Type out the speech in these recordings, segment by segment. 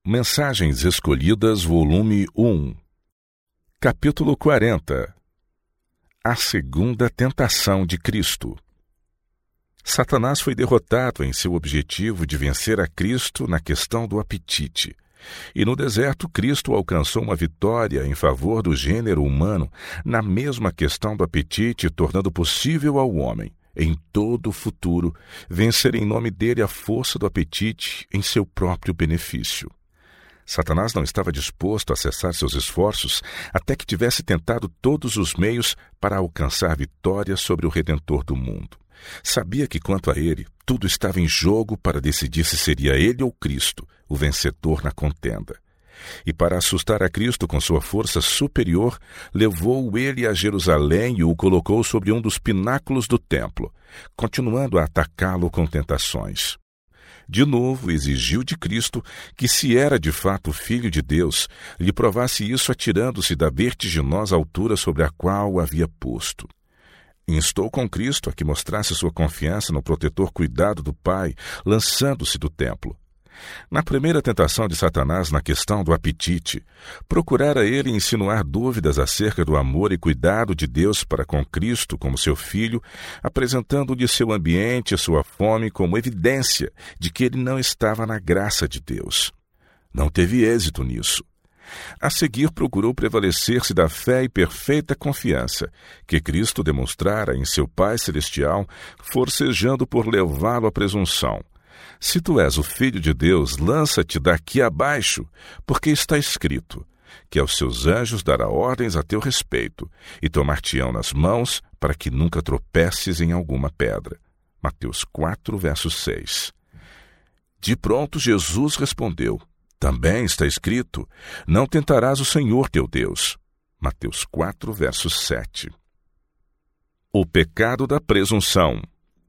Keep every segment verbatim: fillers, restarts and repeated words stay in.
Mensagens Escolhidas, volume um, capítulo quarenta. A segunda tentação de Cristo. Satanás foi derrotado em seu objetivo de vencer a Cristo na questão do apetite. E no deserto, Cristo alcançou uma vitória em favor do gênero humano na mesma questão do apetite, tornando possível ao homem, em todo o futuro, vencer em nome dele a força do apetite em seu próprio benefício. Satanás não estava disposto a cessar seus esforços até que tivesse tentado todos os meios para alcançar vitória sobre o Redentor do mundo. Sabia que, quanto a ele, tudo estava em jogo para decidir se seria ele ou Cristo o vencedor na contenda. E para assustar a Cristo com sua força superior, levou ele a Jerusalém e o colocou sobre um dos pináculos do templo, continuando a atacá-lo com tentações. De novo, exigiu de Cristo que, se era de fato Filho de Deus, lhe provasse isso atirando-se da vertiginosa altura sobre a qual o havia posto. Instou com Cristo a que mostrasse sua confiança no protetor cuidado do Pai, lançando-se do templo. Na primeira tentação de Satanás na questão do apetite, procurara ele insinuar dúvidas acerca do amor e cuidado de Deus para com Cristo como seu filho, apresentando-lhe seu ambiente e sua fome como evidência de que ele não estava na graça de Deus. Não teve êxito nisso. A seguir, procurou prevalecer-se da fé e perfeita confiança que Cristo demonstrara em seu Pai Celestial, forcejando por levá-lo à presunção. Se tu és o Filho de Deus, lança-te daqui abaixo, porque está escrito que aos seus anjos dará ordens a teu respeito, e tomar-te-ão nas mãos, para que nunca tropeces em alguma pedra. Mateus quatro, verso seis. De pronto Jesus respondeu: também está escrito, não tentarás o Senhor teu Deus. Mateus quatro, verso sete. O pecado da presunção.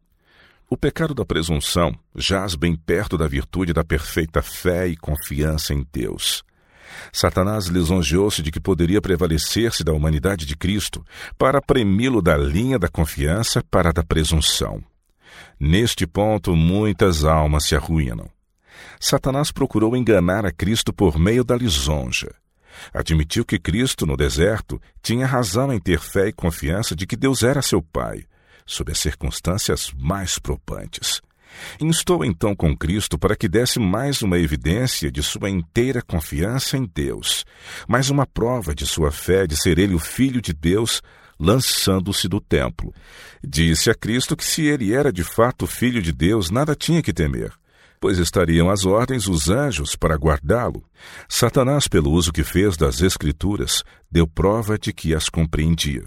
O pecado da presunção jaz bem perto da virtude da perfeita fé e confiança em Deus. Satanás lisonjeou-se de que poderia prevalecer-se da humanidade de Cristo para premi-lo da linha da confiança para a da presunção. Neste ponto, muitas almas se arruinam. Satanás procurou enganar a Cristo por meio da lisonja. Admitiu que Cristo, no deserto, tinha razão em ter fé e confiança de que Deus era seu Pai, sob as circunstâncias mais probantes. Instou então com Cristo para que desse mais uma evidência de sua inteira confiança em Deus, mais uma prova de sua fé de ser ele o Filho de Deus, lançando-se do templo. Disse a Cristo que, se ele era de fato o Filho de Deus, nada tinha que temer, pois estariam às ordens os anjos para guardá-lo. Satanás, pelo uso que fez das Escrituras, deu prova de que as compreendia.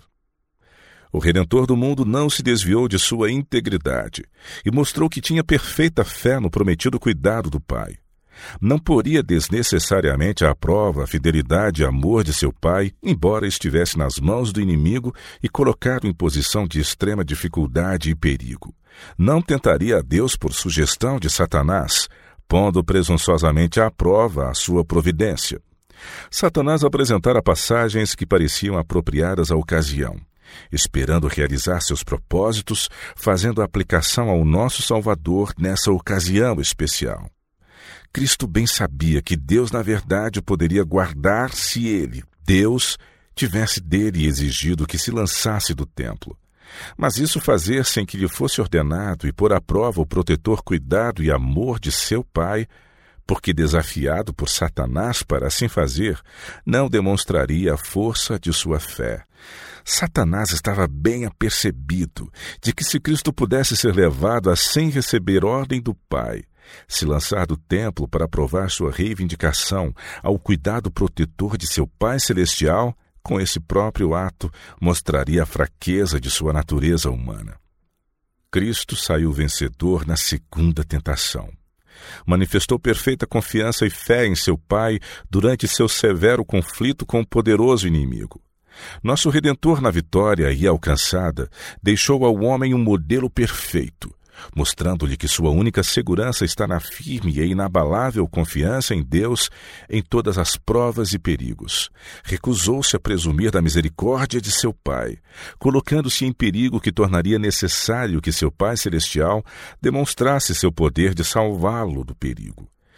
O Redentor do mundo não se desviou de sua integridade e mostrou que tinha perfeita fé no prometido cuidado do Pai. Não poria desnecessariamente à prova a fidelidade e amor de seu Pai, embora estivesse nas mãos do inimigo e colocado em posição de extrema dificuldade e perigo. Não tentaria a Deus por sugestão de Satanás, pondo presunçosamente à prova a sua providência. Satanás apresentara passagens que pareciam apropriadas à ocasião, esperando realizar seus propósitos, fazendo a aplicação ao nosso Salvador nessa ocasião especial. Cristo bem sabia que Deus, na verdade, poderia guardar se ele, Deus, tivesse dele exigido que se lançasse do templo. Mas isso fazer sem que lhe fosse ordenado e pôr à prova o protetor cuidado e amor de seu Pai, porque desafiado por Satanás para assim fazer, não demonstraria a força de sua fé. Satanás estava bem apercebido de que, se Cristo pudesse ser levado a sem receber ordem do Pai, se lançar do templo para provar sua reivindicação ao cuidado protetor de seu Pai Celestial, com esse próprio ato mostraria a fraqueza de sua natureza humana. Cristo saiu vencedor na segunda tentação. Manifestou perfeita confiança e fé em seu Pai durante seu severo conflito com o poderoso inimigo. Nosso Redentor, na vitória aí alcançada, deixou ao homem um modelo perfeito, mostrando-lhe que sua única segurança está na firme e inabalável confiança em Deus em todas as provas e perigos. Recusou-se a presumir da misericórdia de seu Pai, colocando-se em perigo que tornaria necessário que seu Pai Celestial demonstrasse seu poder de salvá-lo do perigo.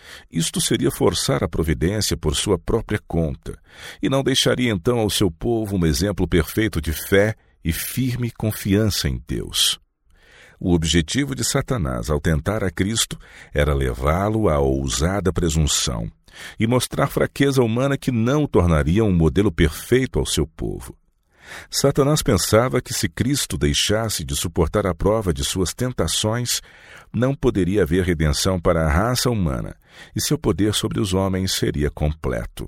Isto seria forçar a providência por sua própria conta, e não deixaria então ao seu povo um exemplo perfeito de fé e firme confiança em Deus. O objetivo de Satanás ao tentar a Cristo era levá-lo à ousada presunção e mostrar fraqueza humana que não o tornaria um modelo perfeito ao seu povo. Satanás pensava que se Cristo deixasse de suportar a prova de suas tentações, não poderia haver redenção para a raça humana e seu poder sobre os homens seria completo.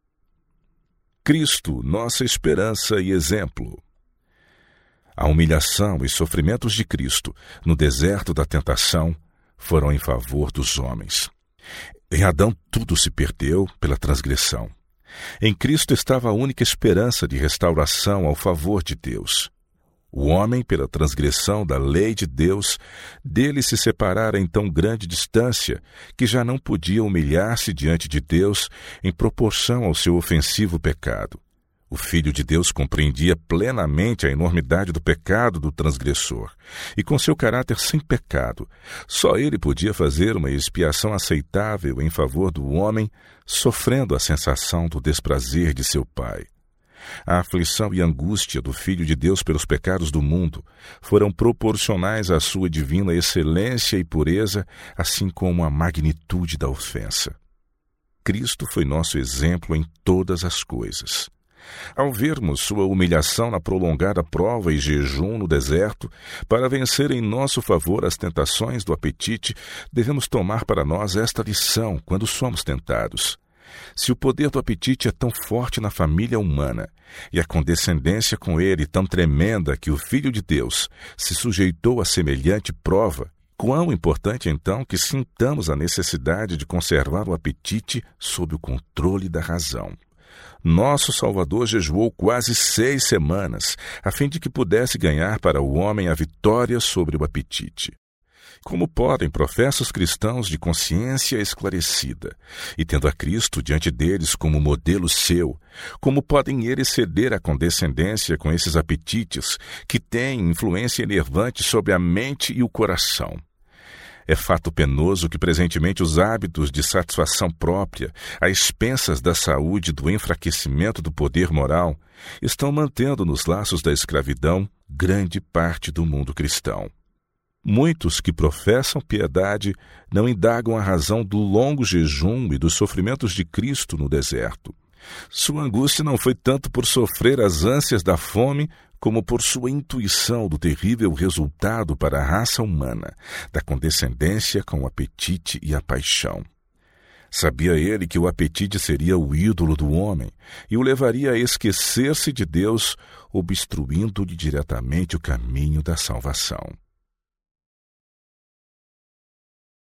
Cristo, nossa esperança e exemplo. A humilhação e sofrimentos de Cristo no deserto da tentação foram em favor dos homens. Em Adão tudo se perdeu pela transgressão. Em Cristo estava a única esperança de restauração ao favor de Deus. O homem, pela transgressão da lei de Deus, dele se separara em tão grande distância que já não podia humilhar-se diante de Deus em proporção ao seu ofensivo pecado. O Filho de Deus compreendia plenamente a enormidade do pecado do transgressor, e com seu caráter sem pecado, só ele podia fazer uma expiação aceitável em favor do homem, sofrendo a sensação do desprazer de seu Pai. A aflição e angústia do Filho de Deus pelos pecados do mundo foram proporcionais à sua divina excelência e pureza, assim como a magnitude da ofensa. Cristo foi nosso exemplo em todas as coisas. Ao vermos sua humilhação na prolongada prova e jejum no deserto, para vencer em nosso favor as tentações do apetite, devemos tomar para nós esta lição quando somos tentados. Se o poder do apetite é tão forte na família humana, e a condescendência com ele tão tremenda que o Filho de Deus se sujeitou a semelhante prova, quão importante então que sintamos a necessidade de conservar o apetite sob o controle da razão. Nosso Salvador jejuou quase seis semanas, a fim de que pudesse ganhar para o homem a vitória sobre o apetite. Como podem professos cristãos de consciência esclarecida, e tendo a Cristo diante deles como modelo seu, como podem eles ceder à condescendência com esses apetites que têm influência enervante sobre a mente e o coração? É fato penoso que presentemente os hábitos de satisfação própria, a expensas da saúde e do enfraquecimento do poder moral, estão mantendo nos laços da escravidão grande parte do mundo cristão. Muitos que professam piedade não indagam a razão do longo jejum e dos sofrimentos de Cristo no deserto. Sua angústia não foi tanto por sofrer as ânsias da fome, como por sua intuição do terrível resultado para a raça humana, da condescendência com o apetite e a paixão. Sabia ele que o apetite seria o ídolo do homem e o levaria a esquecer-se de Deus, obstruindo-lhe diretamente o caminho da salvação.